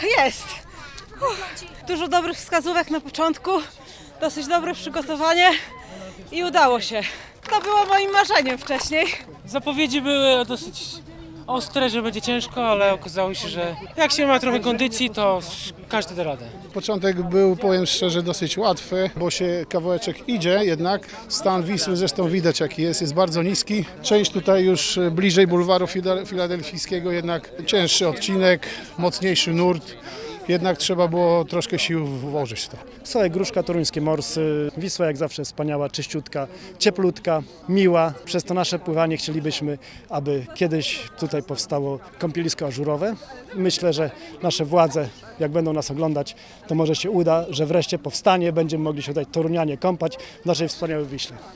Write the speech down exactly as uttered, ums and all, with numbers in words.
Jest. Uff, dużo dobrych wskazówek na początku, dosyć dobre przygotowanie i udało się. To było moim marzeniem wcześniej. Zapowiedzi były dosyć ostre, że będzie ciężko, ale okazało się, że jak się ma trochę kondycji, to każdy da radę. Początek był, powiem szczerze, dosyć łatwy, bo się kawałeczek idzie, jednak stan Wisły zresztą widać jaki jest, jest bardzo niski. Część tutaj już bliżej bulwaru filadelfijskiego, jednak cięższy odcinek, mocniejszy nurt. Jednak trzeba było troszkę sił włożyć w to. Sołek Gruszka, Toruńskie Morsy. Wisła jak zawsze wspaniała, czyściutka, cieplutka, miła. Przez to nasze pływanie chcielibyśmy, aby kiedyś tutaj powstało kąpielisko ażurowe. Myślę, że nasze władze, jak będą nas oglądać, to może się uda, że wreszcie powstanie, będziemy mogli się tutaj torunianie kąpać w naszej wspaniałej Wiśle.